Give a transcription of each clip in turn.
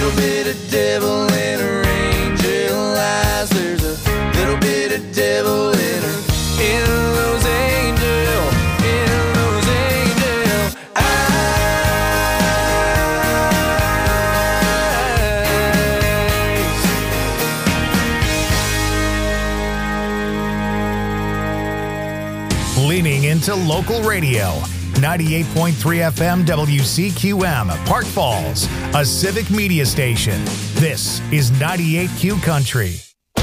little bit of devil in her angel eyes. There's a little bit of devil in her, in those angel eyes. Leaning into local radio. 98.3 FM WCQM, Park Falls, a civic media station. This is 98Q Country.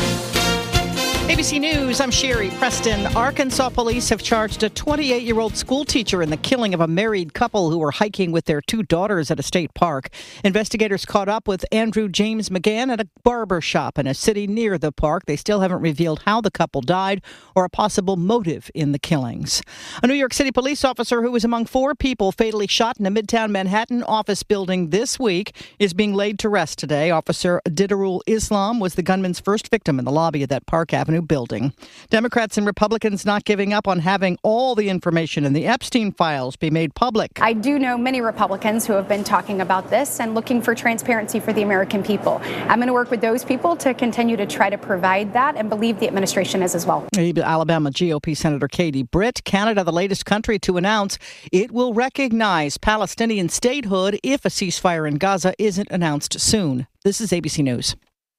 ABC News, I'm Sherry Preston. Arkansas police have charged a 28-year-old school teacher in the killing of a married couple who were hiking with their two daughters at a state park. Investigators caught up with Andrew James McGann at a barber shop in a city near the park. They still haven't revealed how the couple died or a possible motive in the killings. A New York City police officer who was among 4 people fatally shot in a Midtown Manhattan office building this week is being laid to rest today. Officer Didarul Islam was the gunman's first victim in the lobby of that Park Avenue building. Democrats and Republicans not giving up on having all the information in the Epstein files be made public. I do know many Republicans who have been talking about this and looking for transparency for the American people. I'm going to work with those people to continue to try to provide that, and believe the administration is as well. Alabama GOP Senator Katie Britt, Canada, the latest country to announce it will recognize Palestinian statehood if a ceasefire in Gaza isn't announced soon. This is ABC News.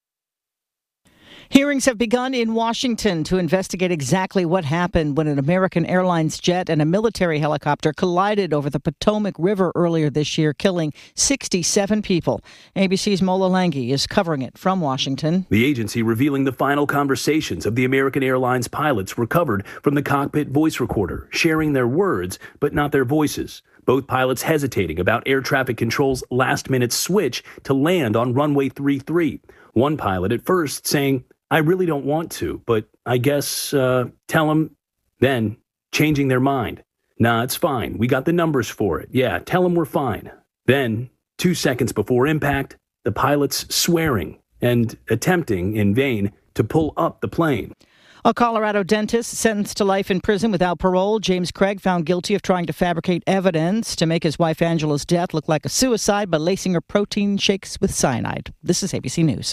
Hearings have begun in Washington to investigate exactly what happened when an American Airlines jet and a military helicopter collided over the Potomac River earlier this year, killing 67 people. ABC's Mola Lenghi is covering it from Washington. The agency revealing the final conversations of the American Airlines pilots recovered from the cockpit voice recorder, sharing their words but not their voices. Both pilots hesitating about air traffic control's last-minute switch to land on runway 33. One pilot at first saying, "I really don't want to, but I guess tell them," then changing their mind. "Nah, it's fine. We got the numbers for it. Yeah, tell them we're fine." Then, 2 seconds before impact, the pilots swearing and attempting in vain to pull up the plane. A Colorado dentist sentenced to life in prison without parole. James Craig found guilty of trying to fabricate evidence to make his wife Angela's death look like a suicide by lacing her protein shakes with cyanide. This is ABC News.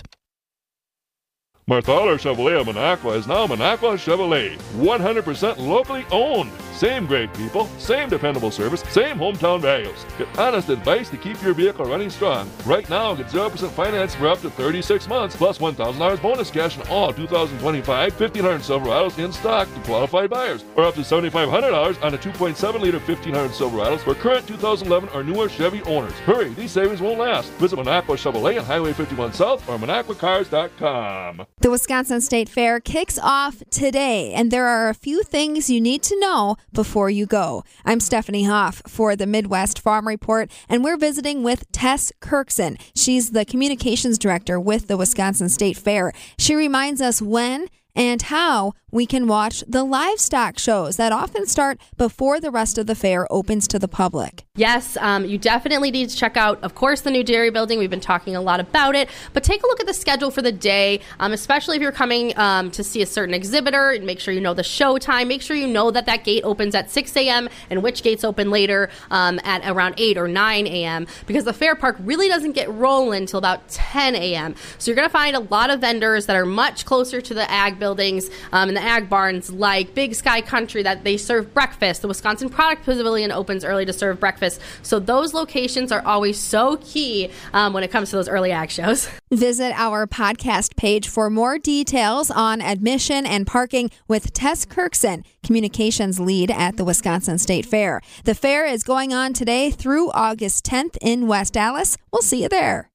Marthaler Chevrolet of Minocqua is now Minocqua Chevrolet. 100% locally owned. Same great people, same dependable service, same hometown values. Get honest advice to keep your vehicle running strong. Right now, get 0% finance for up to 36 months, plus $1,000 bonus cash on all 2025 1500 Silverados in stock to qualified buyers, or up to $7,500 on a 2.7-liter 1500 Silverados for current 2011 or newer Chevy owners. Hurry, these savings won't last. Visit Minocqua Chevrolet on Highway 51 South or MinocquaCars.com. The Wisconsin State Fair kicks off today, and there are a few things you need to know before you go. I'm Stephanie Hoff for the Midwest Farm Report, and we're visiting with Tess Kirkson. She's the communications director with the Wisconsin State Fair. She reminds us when and how we can watch the livestock shows that often start before the rest of the fair opens to the public. Yes, you definitely need to check out, of course, the new dairy building. We've been talking a lot about it, but take a look at the schedule for the day, especially if you're coming to see a certain exhibitor, and make sure you know the show time. Make sure you know that that gate opens at 6 a.m. and which gates open later at around 8 or 9 a.m. because the fair park really doesn't get rolling until about 10 a.m. So you're going to find a lot of vendors that are much closer to the ag buildings and the ag barns, like Big Sky Country, that they serve breakfast. The Wisconsin Product Pavilion opens early to serve breakfast. So those locations are always so key when it comes to those early ag shows. Visit our podcast page for more details on admission and parking with Tess Kirkson, communications lead at the Wisconsin State Fair. The fair is going on today through August 10th in West Allis. We'll see you there.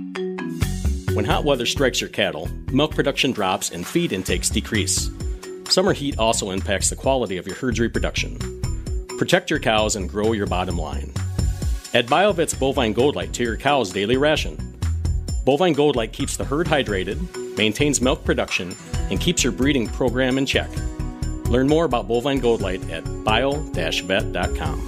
When hot weather strikes your cattle, milk production drops and feed intakes decrease. Summer heat also impacts the quality of your herd's reproduction. Protect your cows and grow your bottom line. Add BioVet's Bovine Gold Light to your cow's daily ration. Bovine Gold Light keeps the herd hydrated, maintains milk production, and keeps your breeding program in check. Learn more about Bovine Gold Light at bio-vet.com.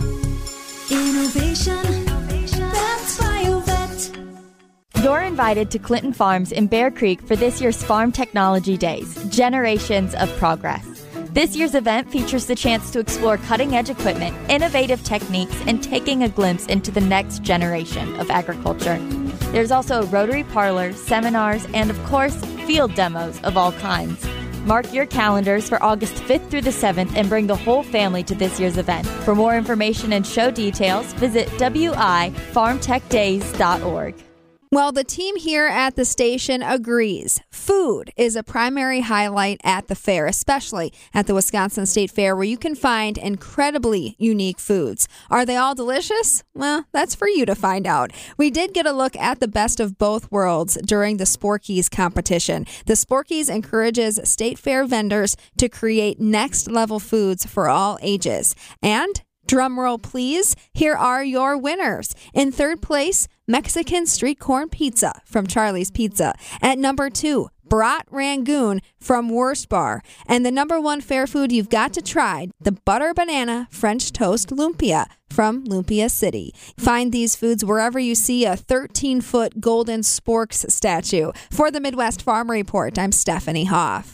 Innovation, that's BioVet. You're invited to Clinton Farms in Bear Creek for this year's Farm Technology Days, Generations of Progress. This year's event features the chance to explore cutting-edge equipment, innovative techniques, and taking a glimpse into the next generation of agriculture. There's also a Rotary Parlor, seminars, and of course, field demos of all kinds. Mark your calendars for August 5th through the 7th and bring the whole family to this year's event. For more information and show details, visit wifarmtechdays.org. Well, the team here at the station agrees. Food is a primary highlight at the fair, especially at the Wisconsin State Fair, where you can find incredibly unique foods. Are they all delicious? Well, that's for you to find out. We did get a look at the best of both worlds during the Sporkies competition. The Sporkies encourages State Fair vendors to create next-level foods for all ages. And drum roll, please. Here are your winners. In third place, Mexican street corn pizza from Charlie's Pizza. At number 2, Brat Rangoon from Wurst Bar. And the number 1 fair food you've got to try, the butter banana French toast lumpia from Lumpia City. Find these foods wherever you see a 13-foot golden sporks statue. For the Midwest Farm Report, I'm Stephanie Hoff.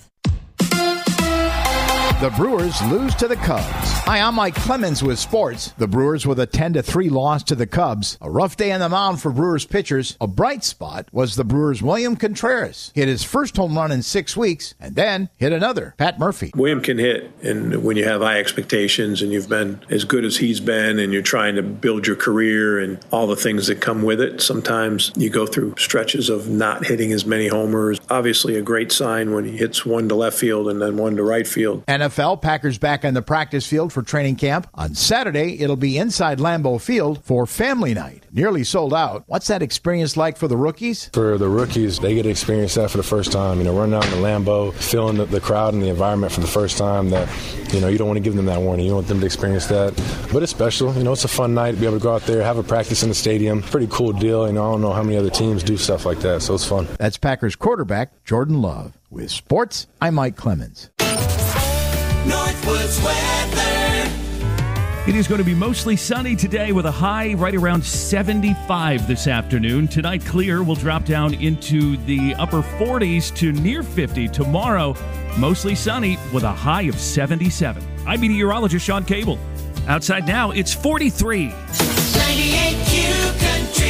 The Brewers lose to the Cubs. Hi, I'm Mike Clemens with sports. The Brewers with a 10-3 loss to the Cubs. A rough day on the mound for Brewers pitchers. A bright spot was the Brewers' William Contreras. Hit his first home run in 6 weeks and then hit another. Pat Murphy. William can hit, and when you have high expectations and you've been as good as he's been and you're trying to build your career and all the things that come with it, sometimes you go through stretches of not hitting as many homers. Obviously a great sign when he hits one to left field and then one to right field. NFL, Packers back on the practice field for training camp. On Saturday, it'll be inside Lambeau Field for family night. Nearly sold out. What's that experience like for the rookies? For the rookies, they get to experience that for the first time. Running out in the Lambeau, feeling the crowd and the environment for the first time. That, you don't want to give them that warning. You don't want them to experience that. But it's special. It's a fun night to be able to go out there, have a practice in the stadium. Pretty cool deal. I don't know how many other teams do stuff like that, so it's fun. That's Packers quarterback Jordan Love. With sports, I'm Mike Clemens. Northwoods weather. It is going to be mostly sunny today with a high right around 75 this afternoon. Tonight, clear will drop down into the upper 40s to near 50. Tomorrow, mostly sunny with a high of 77. I'm meteorologist Sean Cable. Outside now, it's 43. 98Q Country.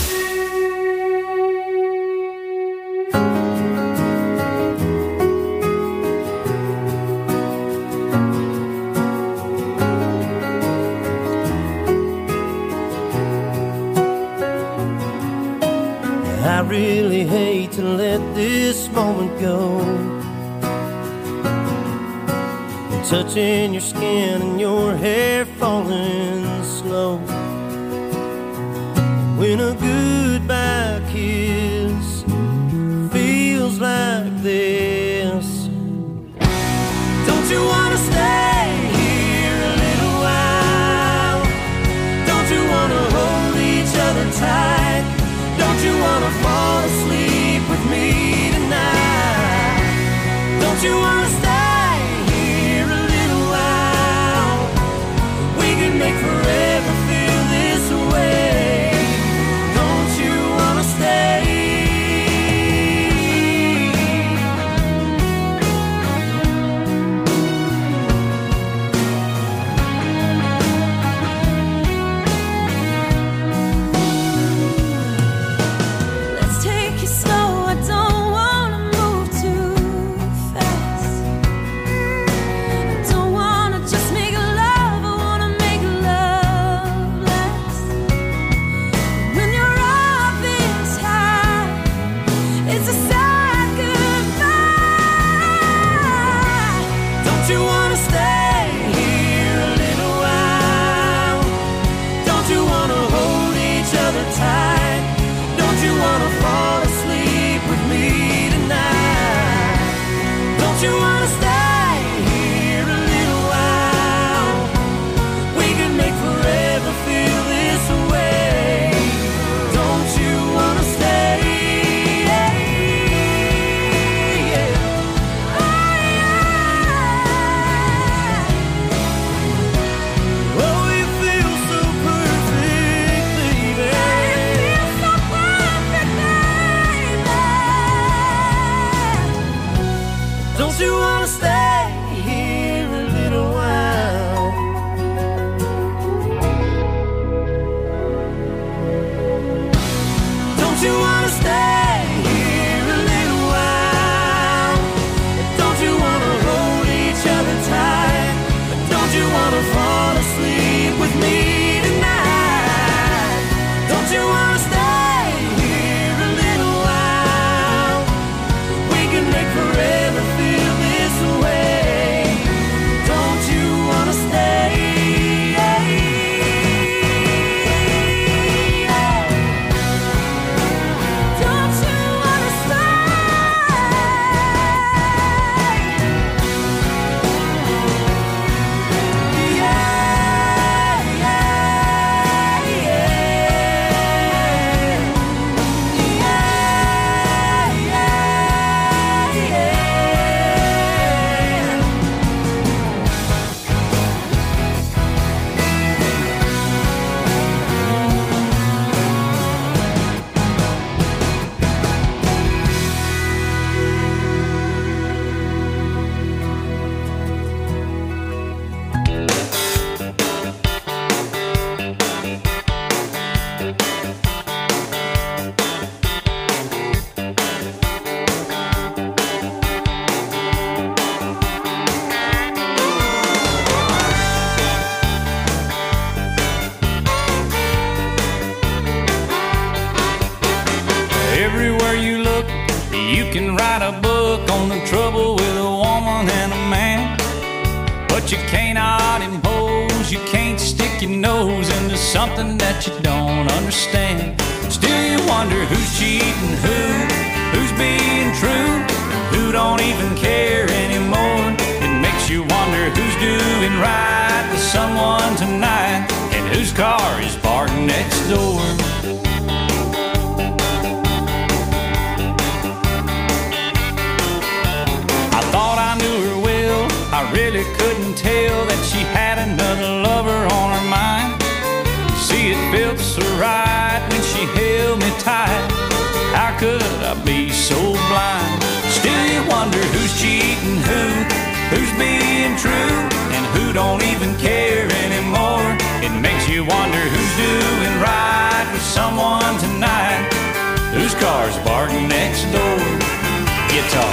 I really hate to let this moment go. Touching your skin and your hair falling slow. When a goodbye kiss feels like this. Don't you wanna stay here a little while? Don't you wanna hold each other tight? Don't you wanna fall asleep with me tonight? Don't you wanna stay here a little while? We can make forever feel this way. Don't Anywhere you look, you can write a book on the trouble with a woman and a man. But you cannot impose, you can't stick your nose into something that you don't understand. Still you wonder who's cheating who's being true, who don't even care anymore. It makes you wonder who's doing right with someone tonight, and whose car is parked next door. I thought I knew her well, I really couldn't tell that she had another lover on her mind. See, it felt so right when she held me tight. How could I be so blind? Still you wonder who's cheating who's being true, and who don't even care anymore. It makes you wonder who's doing right with someone tonight, whose car's parked next door. Guitar.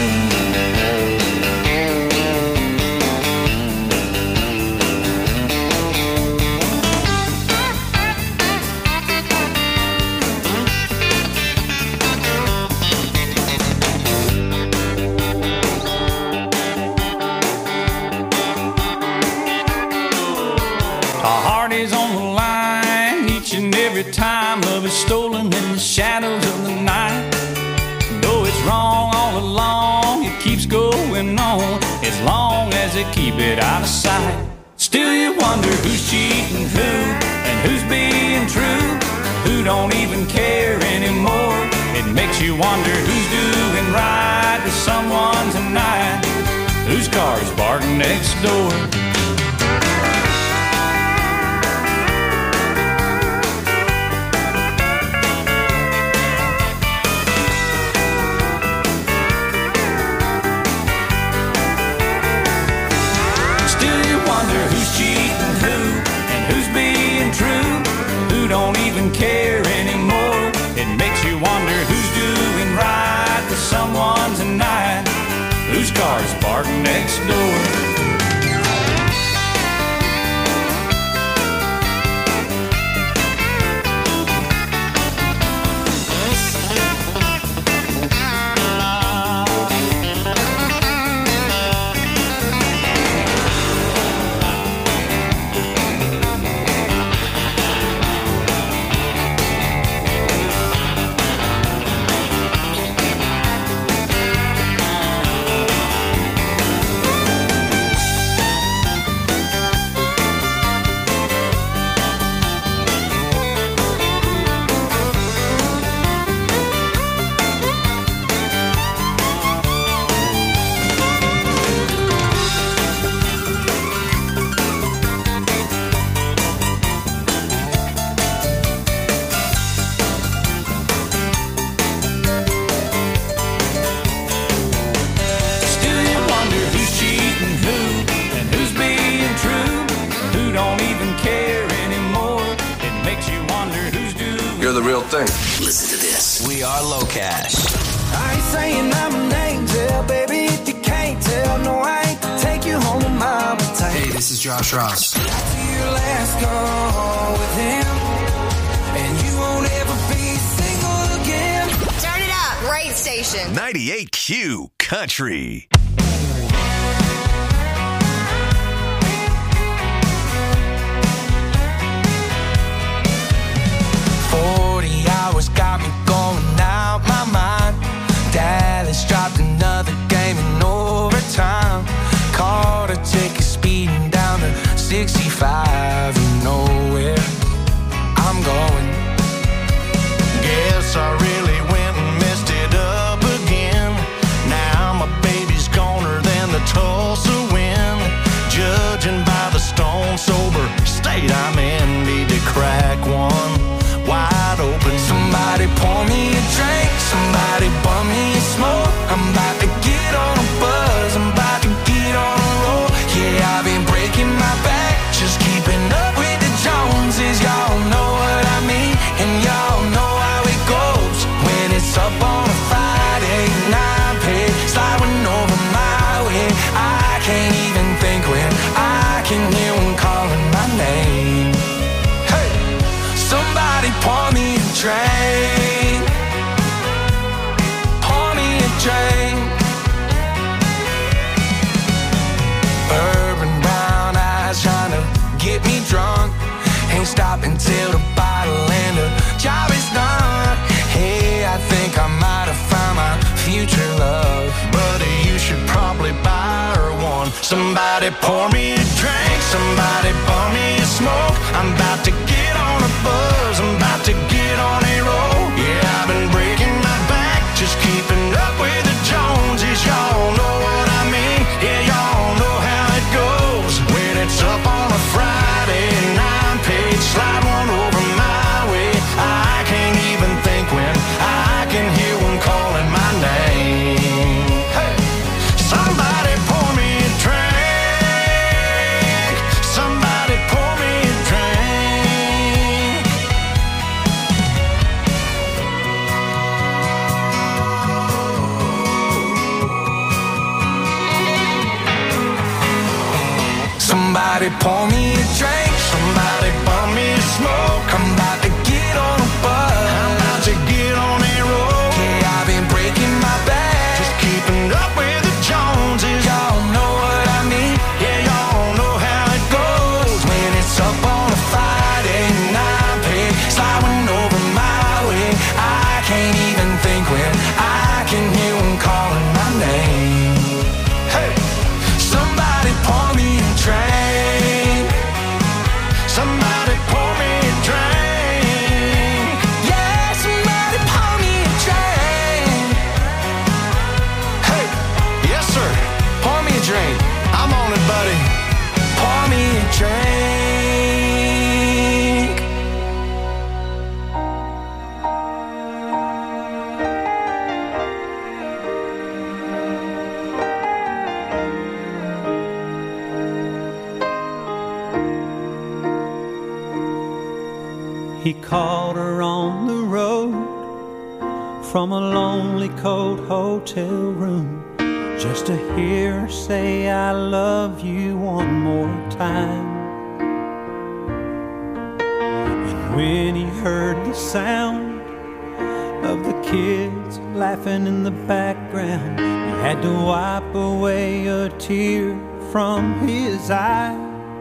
Every time love is stolen in the shadows of the night. Though it's wrong all along, it keeps going on as long as they keep it out of sight. Still you wonder who's cheating and who's being true, who don't even care anymore. It makes you wonder who's doing right with someone tonight, whose car's parked next door. Don't even care anymore. It makes you wonder who's doing right with someone tonight, whose car's parked next door. Listen to this. We are Low Cash. I ain't saying I'm an angel, baby, if you can't tell. No, I ain't take you home with my type. Hey, this is Josh Ross. After your last call with him, and you won't ever be single again. Turn it up. Great station. 98Q Country. 40 hours got me going out my mind. Dallas dropped another game in overtime. Caught a ticket speeding down to 65. You know where I'm going. Guess I really went and messed it up again. Now my baby's goner than the Tulsa wind. Judging by the stone sober state I'm in, need to crack one wide open. Somebody Somebody pour me a drink, somebody pour me a smoke. I'm about to get on a buzz, I'm about to get on a roll. Yeah, I've been breaking my back, just keeping up with the Joneses. Y'all know what I mean, yeah, y'all know how it goes. When it's up on a Friday and I'm paid, slide one over my way. I can't even think when I can hear one calling my name. Hey, somebody pour me a drink, somebody pour me a drink. Somebody pour me a drink, somebody pour me a smoke. I'm about to get on a bus, I'm about to get on a roll. Yeah, I've been breaking my back, just keeping up with the Joneses. Y'all know what I mean, yeah, y'all know how it goes. When it's up on a Friday and I'm paid, sliding over my way. I can't even think when I can hear one calling my name. Hey, somebody pour me a drink, somebody pour me a drink. Yeah, somebody pour me a drink. Hey, yes sir, pour me a drink. I'm on it, buddy. Pour me a drink. He called her on the road from a lonely, cold hotel room just to hear her say, I love you one more time. And when he heard the sound of the kids laughing in the background, he had to wipe away a tear from his eye.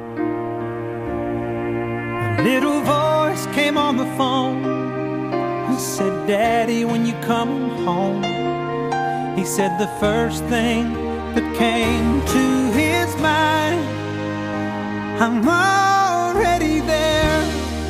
A little voice came on the phone and said, Daddy, when you come home. He said the first thing that came to his mind, I'm already there.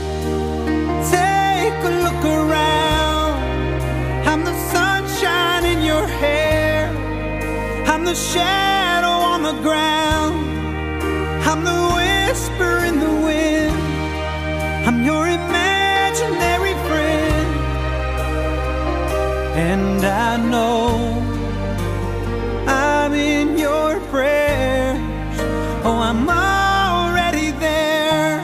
Take a look around. I'm the sunshine in your hair. I'm the shadow on the ground. I'm the whisper in the wind. I'm your imaginary friend. And I know I'm in your prayers. Oh, I'm already there.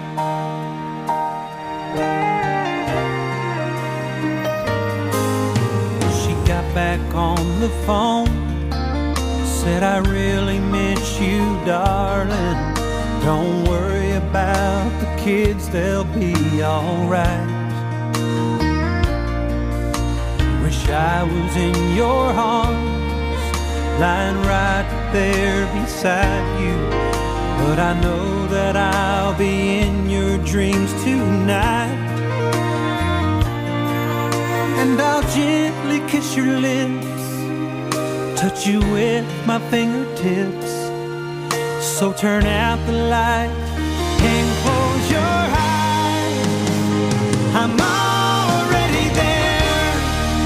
She got back on the phone, said, I really miss you, darling. Don't worry about the kids, they'll be alright. Wish I was in your arms, lying right there beside you. But I know that I'll be in your dreams tonight. And I'll gently kiss your lips, touch you with my fingertips. So turn out the light and close your eyes. I'm already there.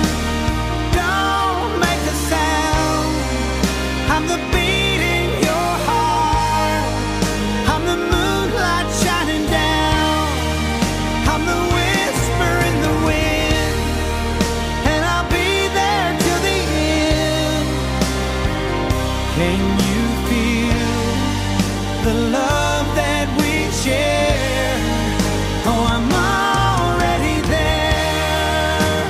Don't make a sound. I'm the beat in your heart. I'm the moonlight shining down. I'm the whisper in the wind. And I'll be there till the end. Can you feel the love that we share? Oh, I'm already there.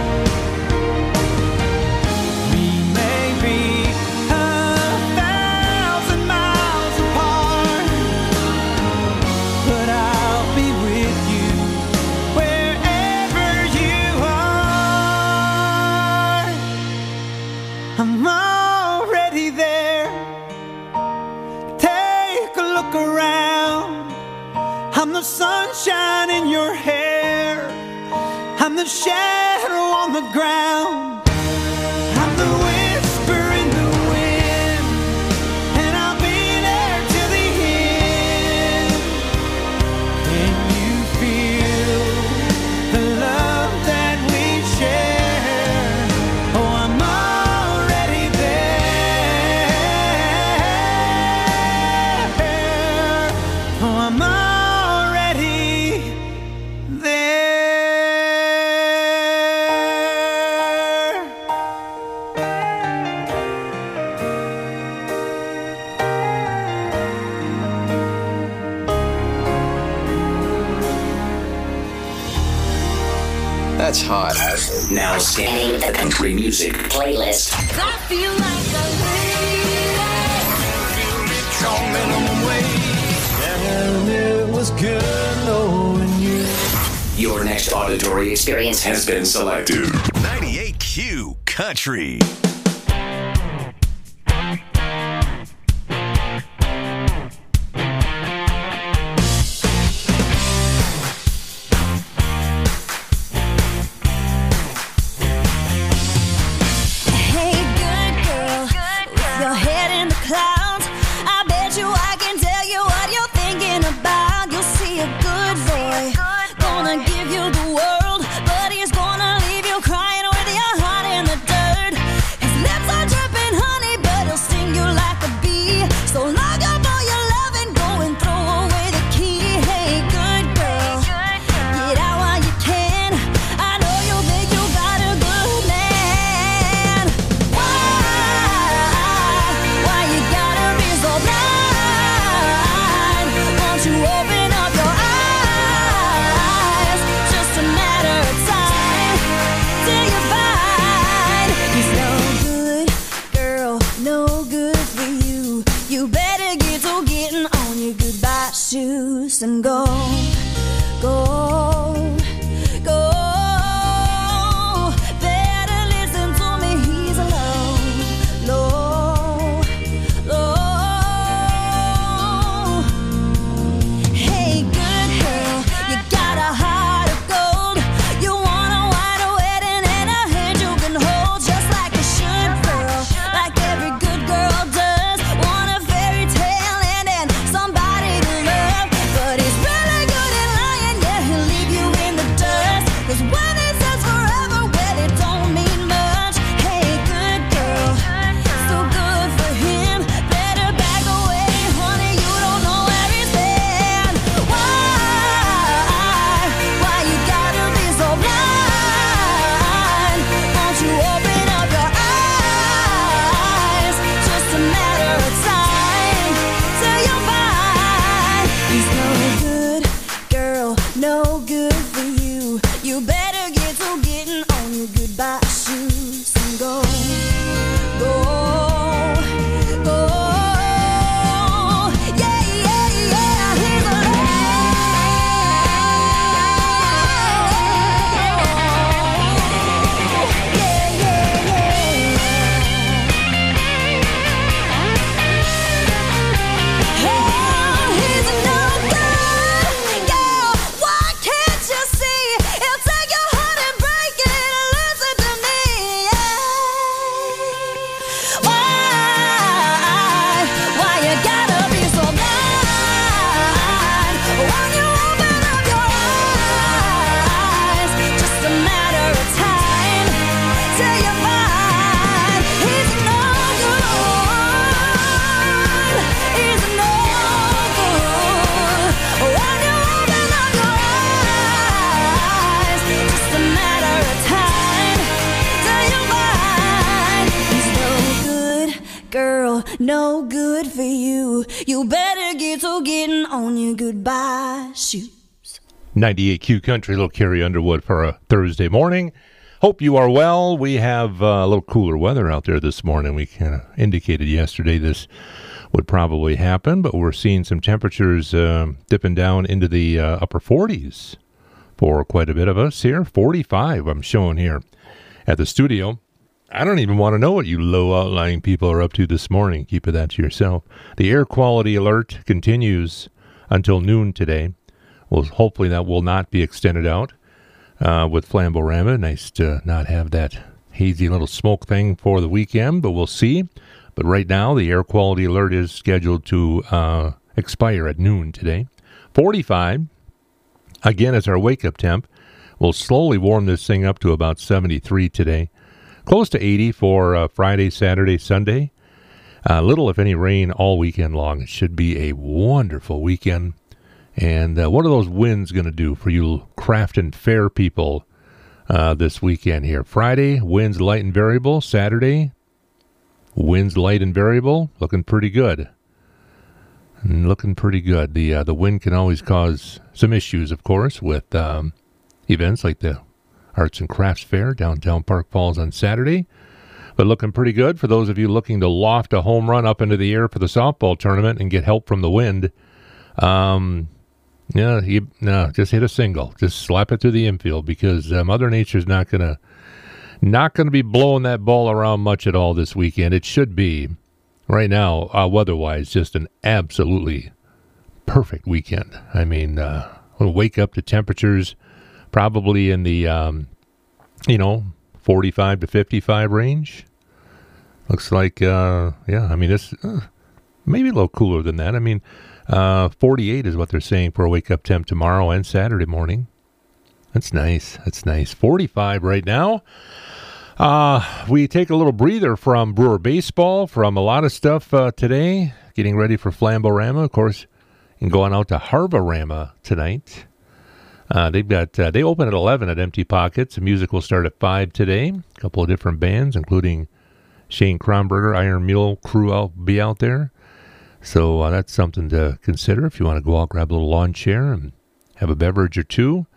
We may be 1,000 miles apart, but I'll be with you wherever you are. I'm already there. Take a look around. I'm the sunshine in your hair. I'm the shadow on the ground. I'm the whisper in the wind. And I'll be That's hot. Now scanning the country music playlist. I feel like a And it was good knowing you. Your next auditory experience has been selected. 98Q Country. Hey, good girl, with your head in the clouds. I bet you I can tell you what you're thinking about. You'll see a good boy, gonna give you the world, but he's gonna leave you crying with your heart in the dirt. His lips are dripping honey, but he'll sting you like a bee. So lock up all your love and go and throw away the key. Hey, good girl, get out while you can. I know you think you got a good man. Why you gotta be so blind? Won't you open up your eyes? Just a matter of time till you find he's no good, girl, no good for you. You better get to getting on your goodbye shoes and go, go, go. Better listen to me, he's alone, low, low. Hey, good girl, you got a heart of gold. You want a white wedding and a hand you can hold, just like you should, girl, like every good girl does. Want a fairy tale and then somebody to love, but he's really good at lying. Yeah, he'll leave you in the dust. 'Cause when he says forever, well, it don't mean much. Hey, good girl, so good for him. Better back away, honey. You don't know where he's been. Why you gotta be so blind? Won't you open up your eyes? Just a matter of time till you find he's no good, girl, no good for you. You better get to getting on your goodbye shoes and go, go, go. Yeah, yeah, yeah, he's why can't you see? He'll take your heart and break it. Listen to me, why you gotta be so blind? When you open up your eyes, just a matter of time till you find he's no good. He's no good. When you open up your eyes, just a matter of time till you find he's no good, girl, no good for you. You better get to getting on your goodbye shoes. 98Q Country, little Carrie Underwood for a Thursday morning. Hope you are well. We have a little cooler weather out there this morning. We kind of indicated yesterday this would probably happen, but we're seeing some temperatures dipping down into the upper 40s for quite a bit of us here. 45 I'm showing here at the studio. I don't even want to know what you low outlying people are up to this morning. Keep that to yourself. The air quality alert continues until noon today. Well, hopefully that will not be extended out with Flamborama. Nice to not have that hazy little smoke thing for the weekend, but we'll see. But right now, the air quality alert is scheduled to expire at noon today. 45, again, is our wake-up temp. We'll slowly warm this thing up to about 73 today. Close to 80 for Friday, Saturday, Sunday. Little, if any, rain all weekend long. It should be a wonderful weekend. And what are those winds going to do for you Crafton Fair people this weekend here? Friday, winds light and variable. Saturday, winds light and variable. Looking pretty good. The wind can always cause some issues, of course, with events like the Arts and Crafts Fair, downtown Park Falls on Saturday. But looking pretty good for those of you looking to loft a home run up into the air for the softball tournament and get help from the wind. Just hit a single. Just slap it through the infield because Mother Nature's not gonna be blowing that ball around much at all this weekend. It should be, right now, weather-wise, just an absolutely perfect weekend. I mean, we'll wake up to temperatures probably in the 45 to 55 range. Looks like, it's maybe a little cooler than that. I mean, 48 is what they're saying for a wake-up temp tomorrow and Saturday morning. That's nice. 45 right now. We take a little breather from Brewer Baseball, from a lot of stuff today, getting ready for Flamborama. Of course, and going out to Harborama tonight. They open at 11 at Empty Pockets. The music will start at 5 today. A couple of different bands, including Shane Kronberger, Iron Mule crew will be out there. So that's something to consider if you want to go out, grab a little lawn chair and have a beverage or two.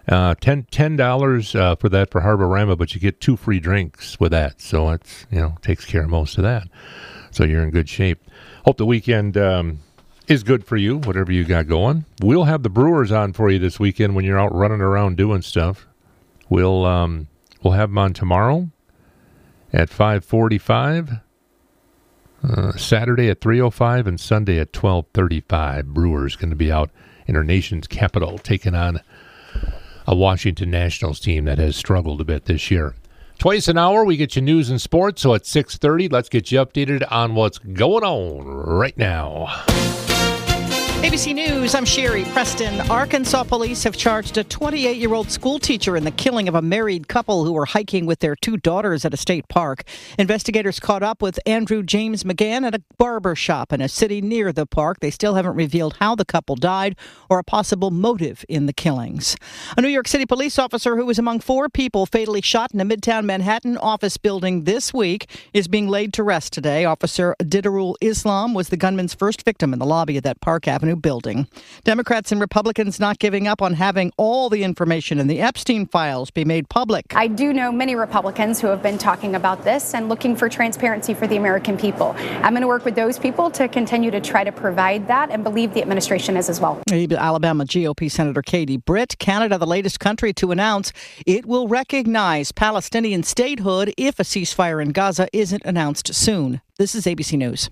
$10 for that for Harborama, but you get 2 free drinks with that. So it's, takes care of most of that. So you're in good shape. Hope the weekend is good for you, whatever you got going. We'll have the Brewers on for you this weekend when you're out running around doing stuff. We'll have them on tomorrow at 5:45, Saturday at 3:05, and Sunday at 12:35. Brewers going to be out in our nation's capital taking on a Washington Nationals team that has struggled a bit this year. Twice an hour, we get you news and sports, so at 6:30, let's get you updated on what's going on right now. ABC News, I'm Sherry Preston. Arkansas police have charged a 28-year-old school teacher in the killing of a married couple who were hiking with their 2 daughters at a state park. Investigators caught up with Andrew James McGann at a barber shop in a city near the park. They still haven't revealed how the couple died or a possible motive in the killings. A New York City police officer who was among 4 people fatally shot in a Midtown Manhattan office building this week is being laid to rest today. Officer Didarul Islam was the gunman's first victim in the lobby of that Park Avenue building. Democrats and Republicans not giving up on having all the information in the Epstein files be made public. I do know many Republicans who have been talking about this and looking for transparency for the American people. I'm going to work with those people to continue to try to provide that, and believe the administration is as well. Alabama GOP Senator Katie Britt. Canada, the latest country to announce it will recognize Palestinian statehood if a ceasefire in Gaza isn't announced soon. This is ABC News.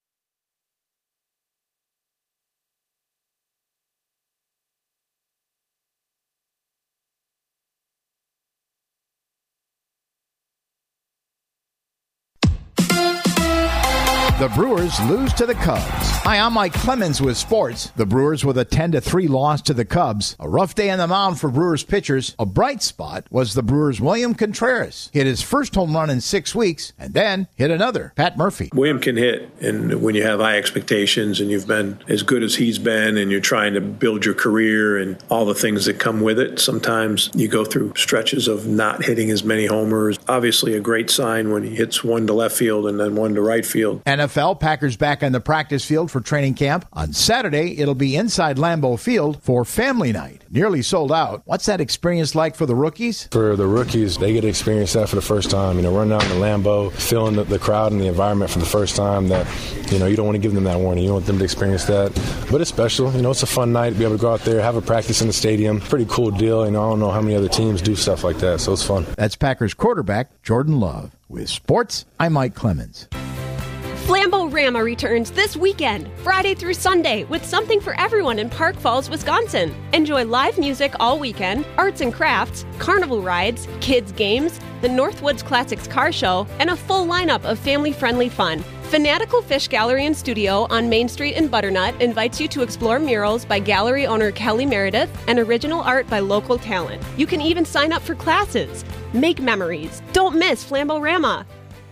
The Brewers lose to the Cubs. Hi, I'm Mike Clemens with sports. The Brewers with a 10-3 loss to the Cubs. A rough day on the mound for Brewers pitchers. A bright spot was the Brewers' William Contreras. Hit his first home run in 6 weeks and then hit another. Pat Murphy. William can hit, and when you have high expectations and you've been as good as he's been and you're trying to build your career and all the things that come with it, sometimes you go through stretches of not hitting as many homers. Obviously a great sign when he hits one to left field and then one to right field. NFL, Packers back on the practice field for training camp. On Saturday, it'll be inside Lambeau Field for family night. Nearly sold out. What's that experience like for the rookies? For the rookies, they get to experience that for the first time. Running out in the Lambeau, feeling the crowd and the environment for the first time. That, you don't want to give them that warning. You want them to experience that. But it's special. It's a fun night to be able to go out there, have a practice in the stadium. Pretty cool deal. I don't know how many other teams do stuff like that, so it's fun. That's Packers quarterback Jordan Love. With sports, I'm Mike Clemens. Flamborama returns this weekend, Friday through Sunday, with something for everyone in Park Falls, Wisconsin. Enjoy live music all weekend, arts and crafts, carnival rides, kids' games, the Northwoods Classics car show, and a full lineup of family-friendly fun. Fanatical Fish Gallery and Studio on Main Street in Butternut invites you to explore murals by gallery owner Kelly Meredith and original art by local talent. You can even sign up for classes. Make memories. Don't miss Flamborama.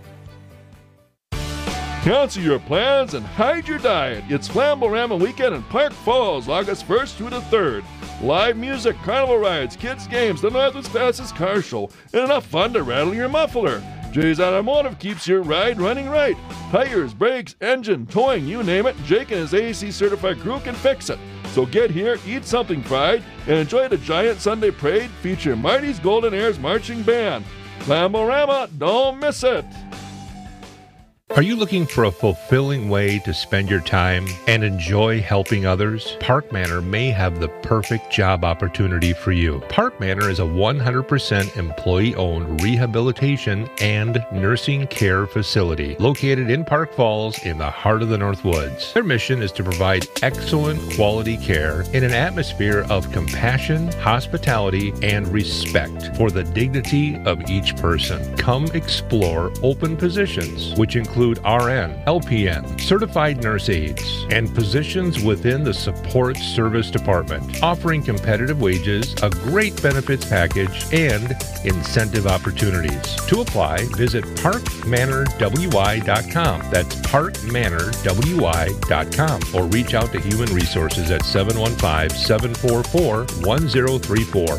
Cancel your plans and hide your diet. It's Flamborama weekend in Park Falls, August 1st through the 3rd. Live music, carnival rides, kids' games, the Northwoods Fastest car show, and enough fun to rattle your muffler. Jay's Automotive keeps your ride running right. Tires, brakes, engine, towing, you name it, Jake and his AC certified crew can fix it. So get here, eat something fried, and enjoy the giant Sunday parade featuring Marty's Golden Heirs Marching Band. Lamborama, don't miss it! Are you looking for a fulfilling way to spend your time and enjoy helping others? Park Manor may have the perfect job opportunity for you. Park Manor is a 100% employee-owned rehabilitation and nursing care facility located in Park Falls in the heart of the Northwoods. Their mission is to provide excellent quality care in an atmosphere of compassion, hospitality, and respect for the dignity of each person. Come explore open positions, which include RN, LPN, certified nurse aides, and positions within the support service department, offering competitive wages, a great benefits package, and incentive opportunities. To apply, visit parkmanorwy.com. That's parkmanorwy.com, or reach out to Human Resources at 715-744-1034.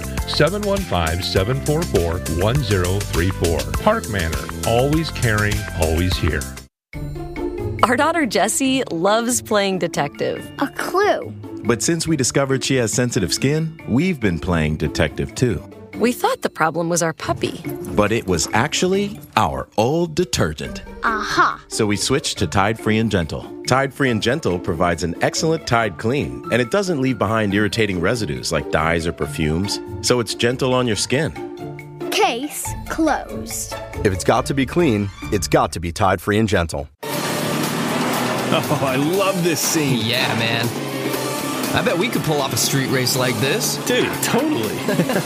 715-744-1034. Park Manor, always caring, always here. Our daughter Jessie loves playing detective. A clue. But since we discovered she has sensitive skin, we've been playing detective too. We thought the problem was our puppy. But it was actually our old detergent. Aha. So we switched to Tide Free and Gentle. Tide Free and Gentle provides an excellent Tide clean, and it doesn't leave behind irritating residues like dyes or perfumes, so it's gentle on your skin. Case closed. If it's got to be clean, it's got to be Tide Free and Gentle. Oh, I love this scene. Yeah, man. I bet we could pull off a street race like this. Dude, totally.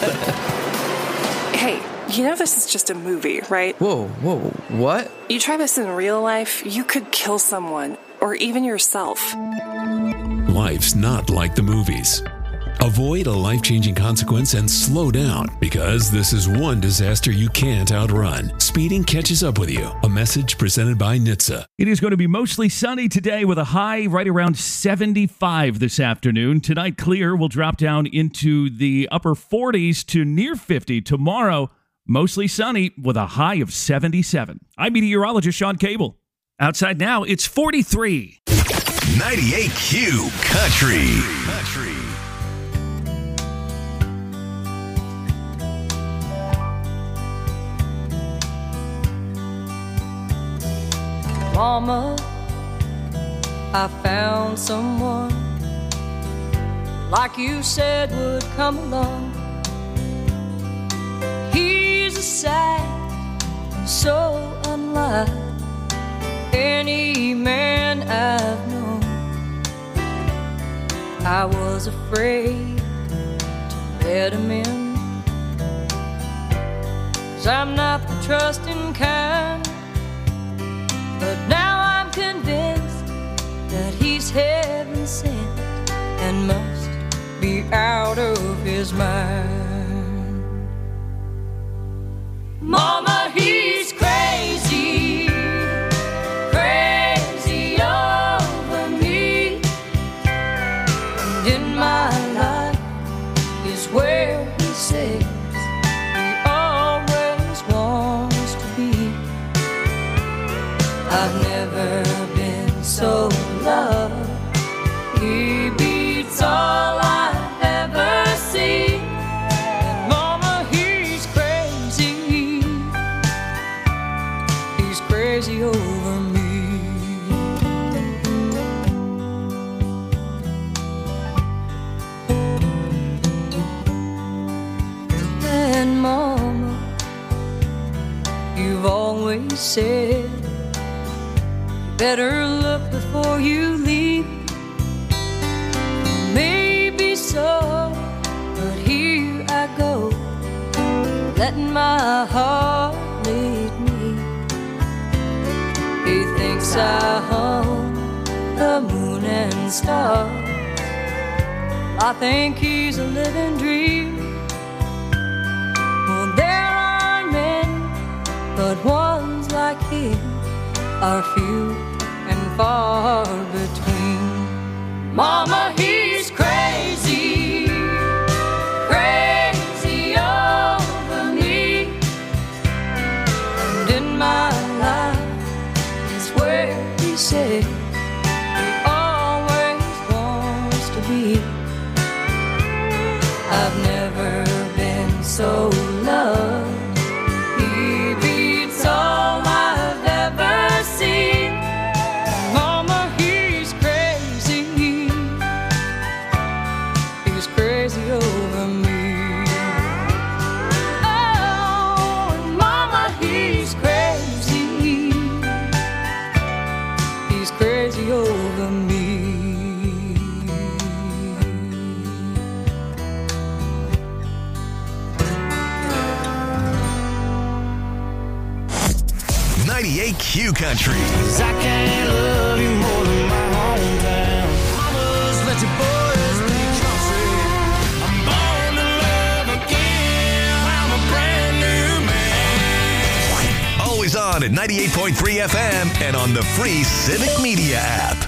Hey, you know this is just a movie, right? Whoa, what? You try this in real life, you could kill someone, or even yourself. Life's not like the movies. Avoid a life-changing consequence and slow down, because this is one disaster you can't outrun. Speeding catches up with you. A message presented by NHTSA. It is going to be mostly sunny today with a high right around 75 this afternoon. Tonight, clear will drop down into the upper 40s to near 50. Tomorrow, mostly sunny with a high of 77. I'm meteorologist Sean Cable. Outside now, it's 43. 98Q Country. Mama, I found someone like you said would come along. He's a sight so unlike any man I've known. I was afraid to let him in, 'cause I'm not the trusting kind. But now I'm convinced that he's heaven sent and must be out of his mind. Mama, he's crazy, crazy over me. And in my life is where he says he always wants to be. I've never been so loved. He beats all I've ever seen. And Mama, he's crazy. He's crazy over me. And Mama, you've always said better look before you leave. Maybe so, but here I go, letting my heart lead me. He thinks I hung the moon and stars. I think he's a living dream. Well, there are many, but ones like him are few and far between. Mama, he's crazy, crazy over me. And in my life is where he said he always wants to be. 98Q Country. I can't love you more than my hometown. Mamas, let your boys be country. I'm born to love again. I'm a brand new man. Always on at 98.3 FM and on the free Civic Media app.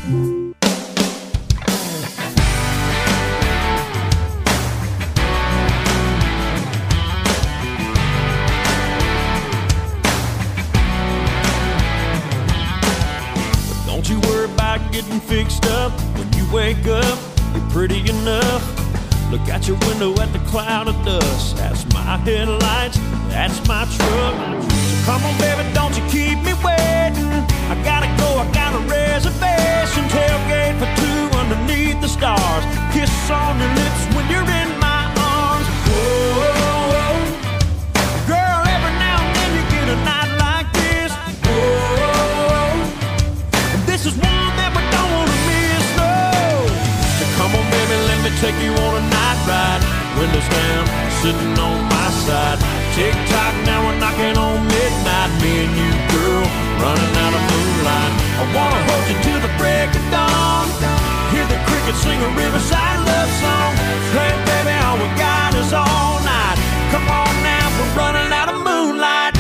Don't you worry about getting fixed up. When you wake up, you're pretty enough. Look out your window at the cloud of dust. That's my headlights, that's my truck. So come on, baby, don't you keep me waiting. I gotta go, I got a reservation. Tailgate for two underneath the stars. Kiss on your lips when you're in my arms. Whoa, girl, every now and then you get a night like this. Whoa, this is one that we don't want to miss, no. So come on, baby, let me take you on a night ride. Windows down, sitting on my side. Tick-tock, now we're knocking on midnight. Me and you, girl, running out of moonlight. I wanna hold you till the break of dawn. Hear the crickets sing a riverside love song. Hey, baby, all we got is all night. Come on now, we're running out of moonlight.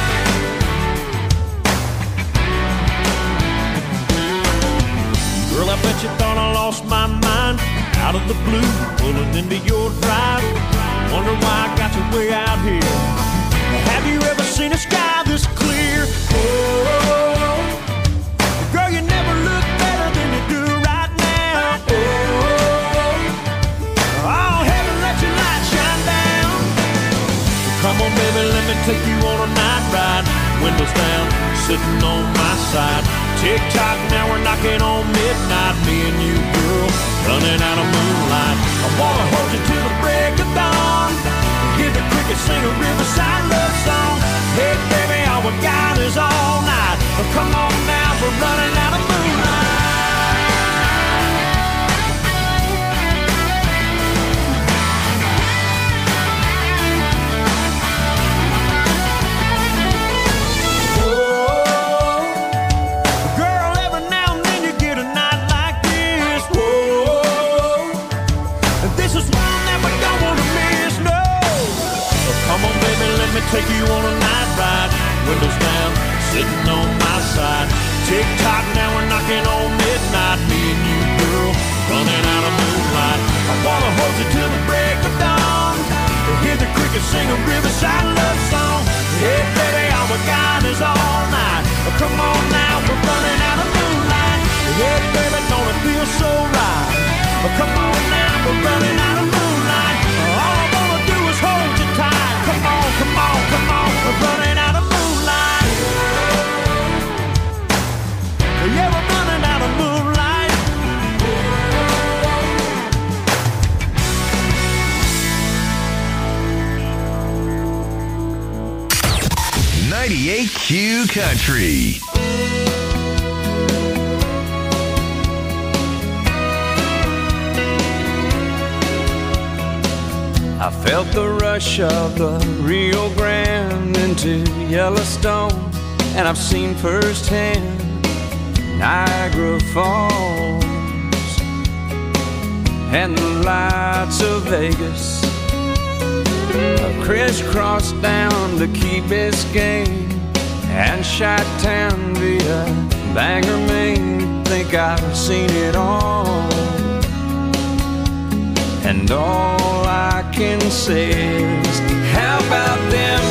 Girl, I bet you thought I lost my mind. Out of the blue, pulling into your drive. Wonder why I got you way out here. Have you ever seen a sky this clear? Oh, girl, you never look better than you do right now. Oh, heaven, let your light shine down. Come on, baby, let me take you on a night ride. Windows down, sitting on my side. Tick-tock, now we're knocking on midnight. Me and you, girl, running out of moonlight. I wanna hold you till the break of dawn. Hear the crickets sing a riverside love song. Hey, baby, all we got is all night. Come on now, we're running out of moonlight. Take you on a night ride, windows down, sitting on my side. Tick-tock, now we're knocking on midnight. Me and you, girl, running out of moonlight. I wanna hold you till the break of dawn. Hear the crickets sing a riverside love song. Hey, baby, all we got is all night. Come on now, we're running out of moonlight. Hey, baby, don't it feel so right? Come on now, we're running out of moonlight. All I wanna do is hold you tight. Come on, come on, come on, we're running out of moonlight. Yeah, we're running out of moonlight. 98Q Country. I felt the rush of the Rio Grande into Yellowstone, and I've seen firsthand Niagara Falls and the lights of Vegas. I've crisscrossed down to Key Biscayne and Chi-Town via Bangor, Maine. Think I've seen it all, and all I can say is, how about them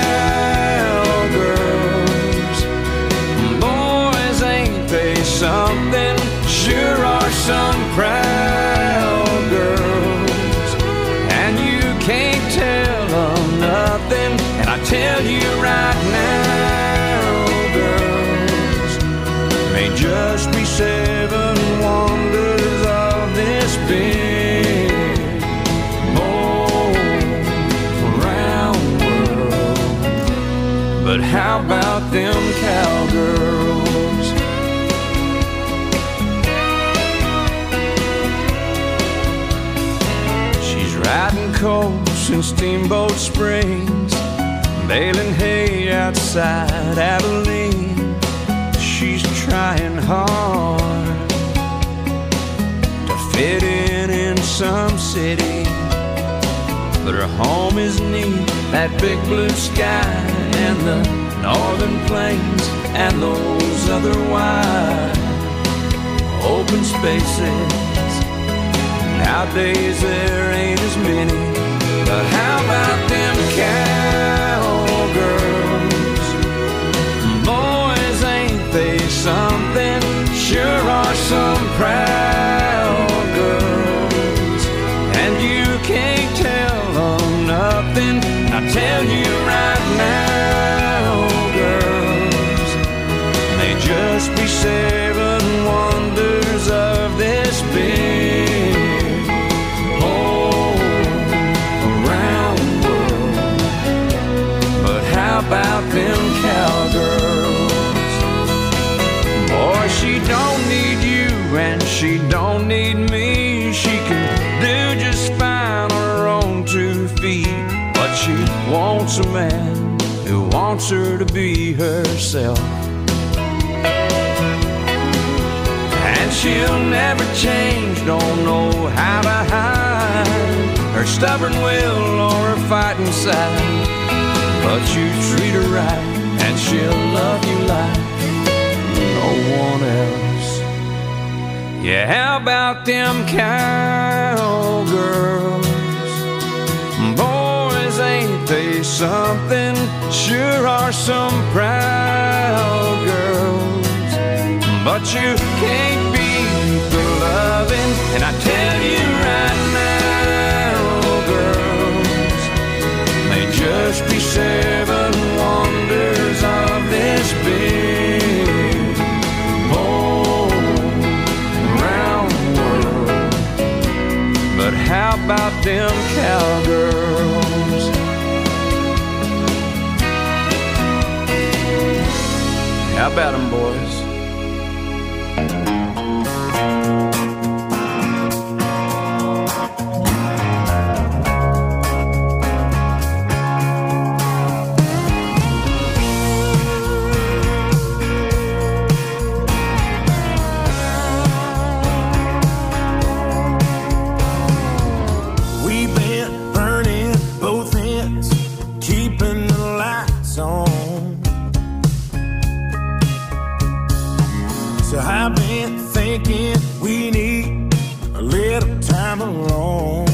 cowgirls? Boys, ain't they something? Sure are some proud girls, and you can't tell them nothing. And I tell you right now, girls, may just be 7 wonders of this big but how about them cowgirls? She's riding coast in Steamboat Springs, baling hay outside Abilene. She's trying hard to fit in some city, but her home is neat, that big blue sky and the northern plains and those other wide open spaces. Nowadays there ain't as many, but how about them cowgirls? Boys, ain't they something? Sure are some proud girls, and you can't tell them nothing. I'll tell you right now, girls, they just be 7 wonders of this big whole around world. But how about them cowgirls? Boy, she don't need you and she don't need me. She can do just fine on her own 2 feet, but she wants a man who wants her to be herself. And she'll never change, don't know how to hide her stubborn will or her fighting side. But you treat her right and she'll love you like no one else. Yeah, how about them cowgirls? Boys, ain't they something? Sure are some proud girls, but you can't beat the loving. And I tell you right now, girls, they just be 7 wonders of this big whole round world. But how about them cowgirls? How about them, boys? We've been burning both ends, keeping the lights on. So I've been thinking we need a little time alone.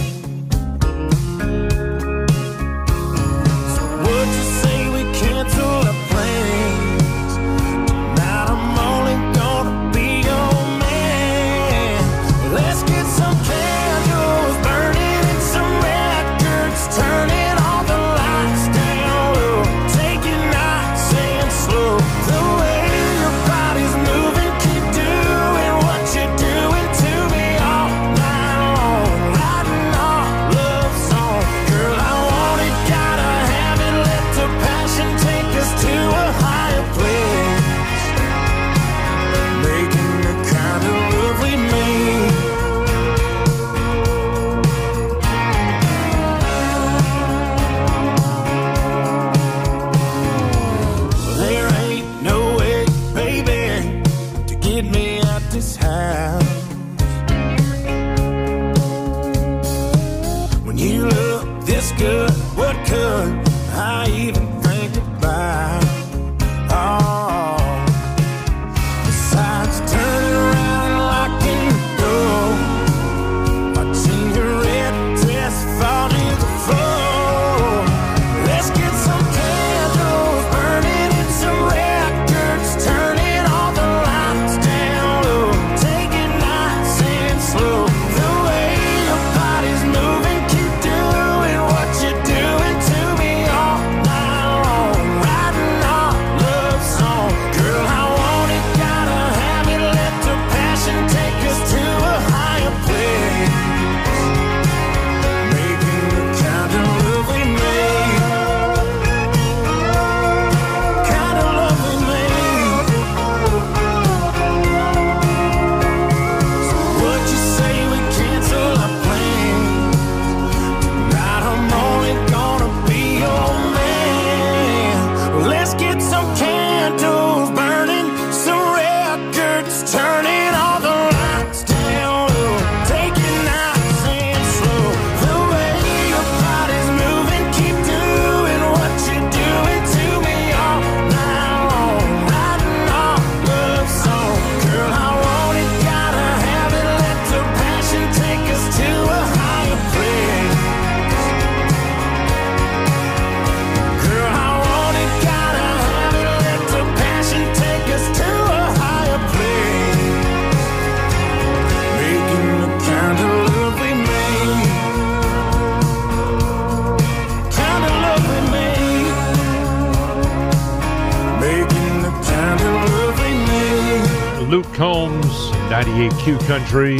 So would you say we cancel our plans? Tonight I'm only gonna be your man. Let's get some candles burning and some records, turning all the lights down low. Take it nice and slow. The way your body's moving, keep doing what you're doing to me all night long. Writing our love song. Girl, I want it, gotta have it. Let the passion take us to a higher place. Making the kind of love we made. There ain't no way, baby, to get me out this house. When you look this good, what could I even think about? Oh, besides turning around, locking the door, watching your red dress fall to the floor. Let's get some candles burning and some records, turning all the lights down low. Take it nice and slow. The way your body's moving, keep doing what you're doing to me Luke Combs, 98Q Country.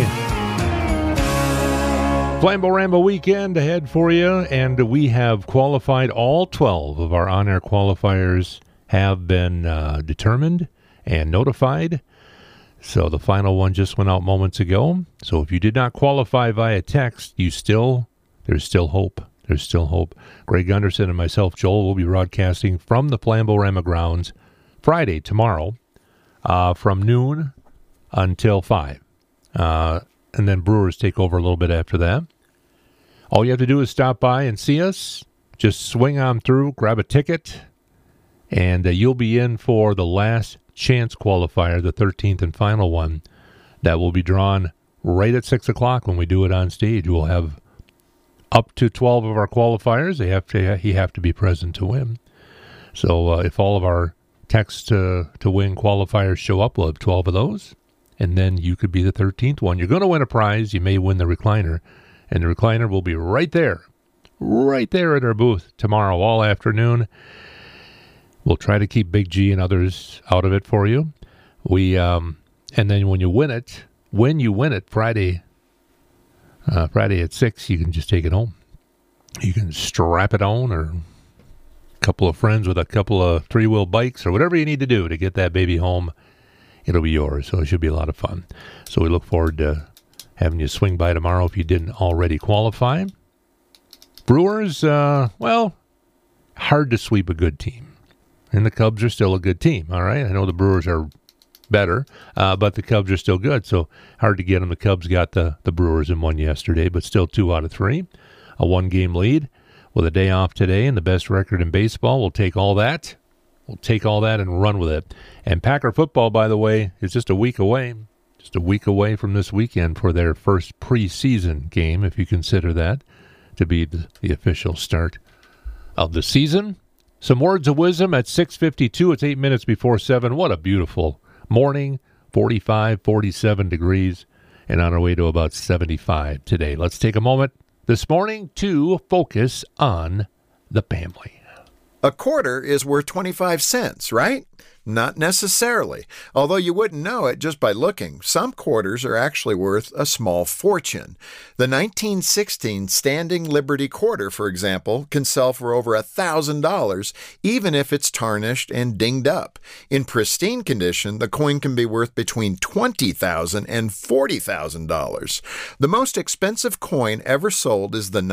Flambeau Rambo weekend ahead for you, and we have qualified. All 12 of our on-air qualifiers have been determined and notified. So the final one just went out moments ago. So if you did not qualify via text, there's still hope. There's still hope. Greg Gunderson and myself, Joel, will be broadcasting from the Flambeau Rama grounds Friday, tomorrow, from noon until 5. And then Brewers take over a little bit after that. All you have to do is stop by and see us. Just swing on through, grab a ticket, and you'll be in for the last chance qualifier, the 13th and final one, that will be drawn right at 6 o'clock when we do it on stage. We'll have up to 12 of our qualifiers. You have to be present to win. So if all of our text to win qualifiers show up, we'll have 12 of those, and then you could be the 13th one. You're going to win a prize. You may win the recliner, and the recliner will be right there at our booth tomorrow all afternoon. We'll try to keep Big G and others out of it for you. And then when you win it Friday at 6, you can just take it home. You can strap it on, or a couple of friends with a couple of three-wheel bikes, or whatever you need to do to get that baby home. It'll be yours, so it should be a lot of fun. So we look forward to having you swing by tomorrow if you didn't already qualify. Brewers, hard to sweep a good team. And the Cubs are still a good team, all right? I know the Brewers are better, but the Cubs are still good, so hard to get them. The Cubs got the Brewers and won yesterday, but still 2 out of 3. A 1-game lead with a day off today and the best record in baseball. We'll take all that. We'll take all that and run with it. And Packer football, by the way, is just a week away. Just a week away from this weekend for their first preseason game, if you consider that to be the official start of the season. Some words of wisdom at 6:52. It's 8 minutes before 7. What a beautiful morning. 45, 47 degrees, and on our way to about 75 today. Let's take a moment this morning to focus on the family. A quarter is worth 25 cents, right? Not necessarily, although you wouldn't know it just by looking. Some quarters are actually worth a small fortune. The 1916 Standing Liberty Quarter, for example, can sell for over $1,000, even if it's tarnished and dinged up. In pristine condition, the coin can be worth between $20,000 and $40,000. The most expensive coin ever sold is the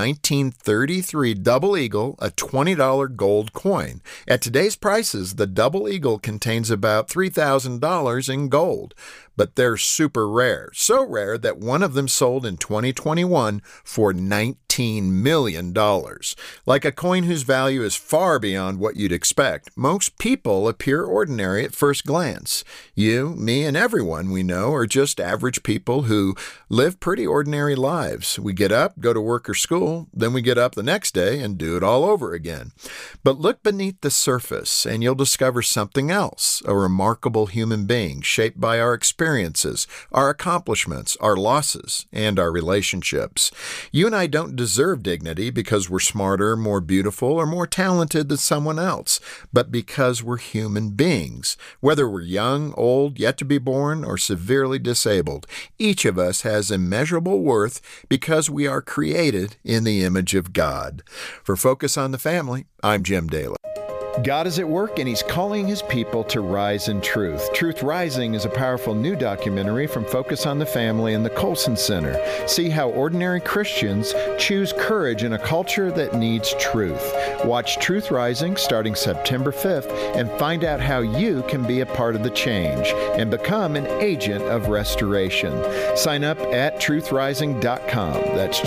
1933 Double Eagle, a $20 gold coin. At today's prices, the Double Eagle contains about $3,000 in gold, but they're super rare. So rare that one of them sold in 2021 for $19 million. Like a coin whose value is far beyond what you'd expect, most people appear ordinary at first glance. You, me, and everyone we know are just average people who live pretty ordinary lives. We get up, go to work or school, then we get up the next day and do it all over again. But look beneath the surface and you'll discover something else, a remarkable human being shaped by our experiences, our accomplishments, our losses, and our relationships. You and I don't deserve dignity because we're smarter, more beautiful, or more talented than someone else, but because we're human beings. Whether we're young, old, yet to be born, or severely disabled, each of us has immeasurable worth because we are created in the image of God. For Focus on the Family, I'm Jim Daly. God is at work and He's calling His people to rise in truth. Truth Rising is a powerful new documentary from Focus on the Family and the Colson Center. See how ordinary Christians choose courage in a culture that needs truth. Watch Truth Rising starting September 5th and find out how you can be a part of the change and become an agent of restoration. Sign up at truthrising.com. That's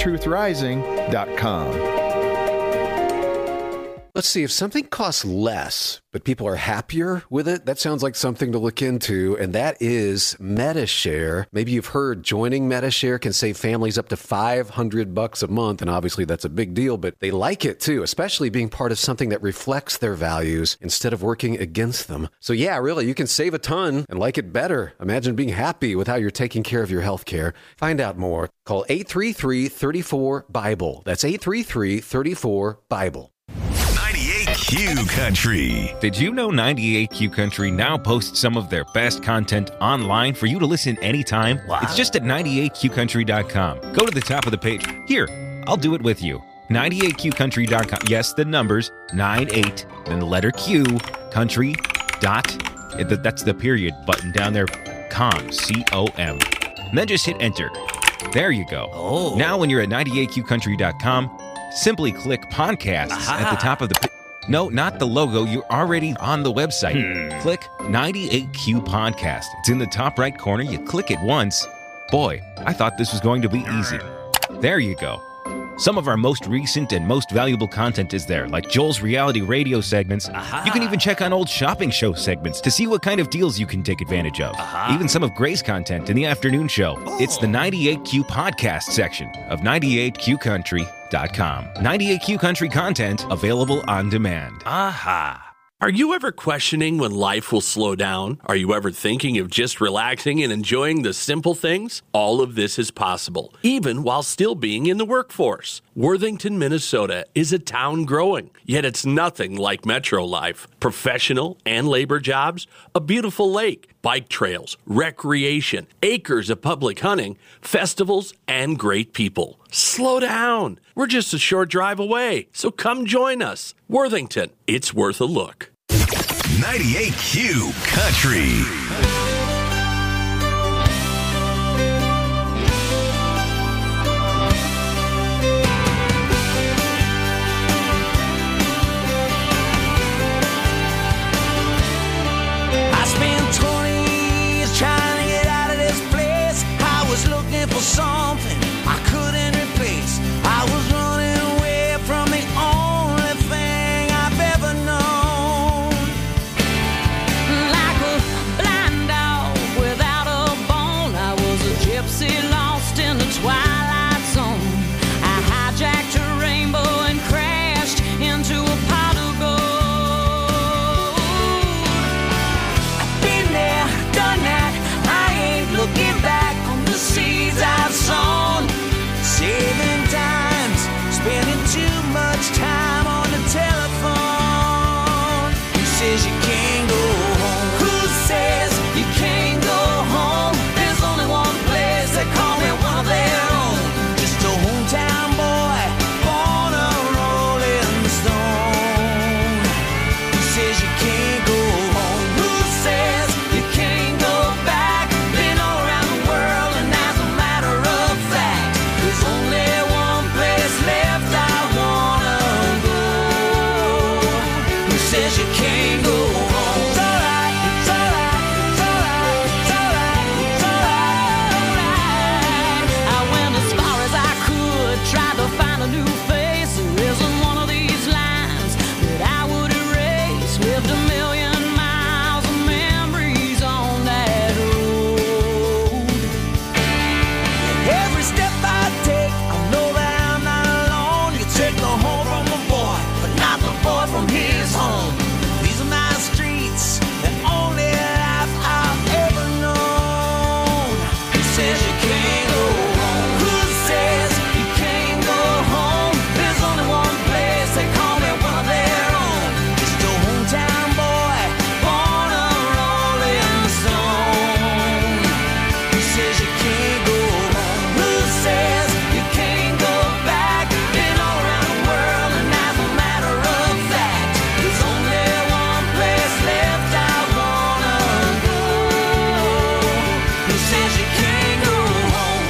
truthrising.com. Let's see, if something costs less, but people are happier with it, that sounds like something to look into, and that is Medi-Share. Maybe you've heard joining Medi-Share can save families up to $500 a month, and obviously that's a big deal, but they like it too, especially being part of something that reflects their values instead of working against them. So yeah, really, you can save a ton and like it better. Imagine being happy with how you're taking care of your health care. Find out more. Call 833-34-BIBLE. That's 833-34-BIBLE. Q Country. Did you know 98Q Country now posts some of their best content online for you to listen anytime? Wow. It's just at 98qcountry.com. Go to the top of the page. Here, I'll do it with you. 98qcountry.com. Yes, the numbers, 98, then the letter Q, country, that's the period button down there, com, C-O-M. And then just hit enter. There you go. Oh. Now when you're at 98qcountry.com, simply click podcast at the top of the... No, not the logo. You're already on the website. Click 98Q Podcast. It's in the top right corner. You click it once. Boy, I thought this was going to be easy. There you go. Some of our most recent and most valuable content is there, like Joel's reality radio segments. You can even check on old shopping show segments to see what kind of deals you can take advantage of. Even some of Gray's content in the afternoon show. It's the 98Q Podcast section of 98qcountry.com. 98Q Country content available on demand. Are you ever questioning when life will slow down? Are you ever thinking of just relaxing and enjoying the simple things? All of this is possible, even while still being in the workforce. Worthington, Minnesota is a town growing, yet it's nothing like metro life. Professional and labor jobs, a beautiful lake, bike trails, recreation, acres of public hunting, festivals, and great people. Slow down. We're just a short drive away, so come join us. Worthington, it's worth a look. 98Q Country. I spent 20 years trying to get out of this place. I was looking for something I couldn't replace. I was running away from the only thing I've ever known. Like a blind dog without a bone, I was a gypsy lost in the twilight zone. I hijacked a rainbow and crashed into a pot of gold. I've been there, done that, I ain't looking back on the seeds I've sown. Saving times, spending too much time on the telephone. Who says you can't go home? Who says you can't go home? There's only one place they call me one of their own. Just a hometown boy, born a rolling stone. Who says you can't go home? Who says you can't go back? Been all around the world and as a matter of fact, there's only one place left I wanna go. Who says you can't go home? It's alright, it's alright, it's alright, it's alright, it's alright. I went as far as I could, tried to find a new face. There isn't one of these lines that I would erase. Lived a million miles of memories on that road. Every step I take, I know that I'm not alone. You take the home from a boy, but not the boy from his home. These are my streets, the only life I've ever known. Who says you can't go home? Who says you can't go home? There's only one place they call me one of their own. Just a hometown boy, born a rolling stone. Who says you can't go home? Who says you can't go back? Been all around the world and as a matter of fact, there's only one place left I wanna go. Who says you can't go home?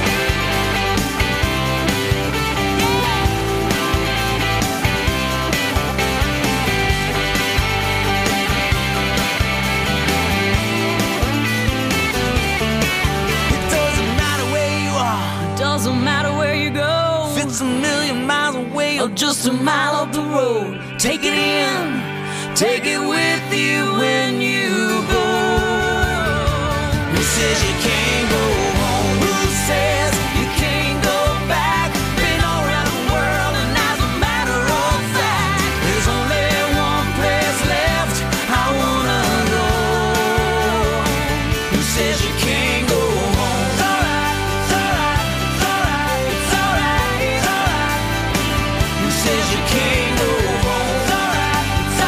It doesn't matter where you are, doesn't matter where you go. If it's a million miles away or just a mile up the road, take it in, take it with you when you go. Who says you can't go home? Who says you can't go back? Been all around the world and as a matter of fact, there's only one place left I wanna go. Who says you can't go home? It's alright, it's alright, it's alright, it's alright, it's alright. Who says you can't go home? It's alright, it's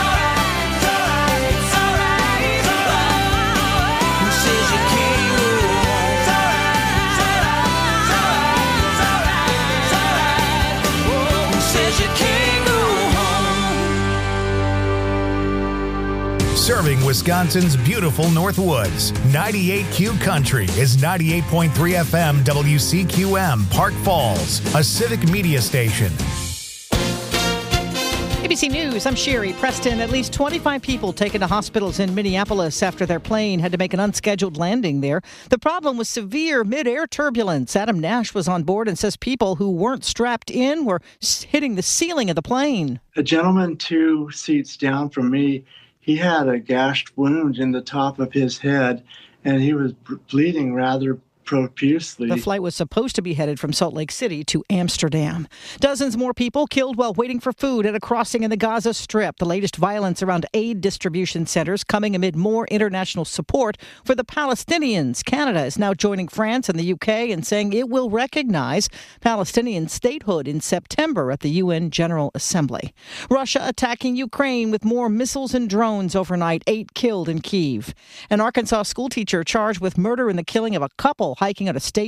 serving Wisconsin's beautiful Northwoods. 98Q Country is 98.3 FM WCQM, Park Falls, a civic media station. ABC News, I'm Sherry Preston. At least 25 people taken to hospitals in Minneapolis after their plane had to make an unscheduled landing there. The problem was severe mid-air turbulence. Adam Nash was on board and says people who weren't strapped in were hitting the ceiling of the plane. A gentleman 2 seats down from me, he had a gashed wound in the top of his head, and he was bleeding rather profusely. The flight was supposed to be headed from Salt Lake City to Amsterdam. Dozens more people killed while waiting for food at a crossing in the Gaza Strip. The latest violence around aid distribution centers coming amid more international support for the Palestinians. Canada is now joining France and the UK and saying it will recognize Palestinian statehood in September at the UN General Assembly. Russia attacking Ukraine with more missiles and drones overnight. 8 killed in Kyiv. An Arkansas schoolteacher charged with murder in the killing of a couple hiking on a state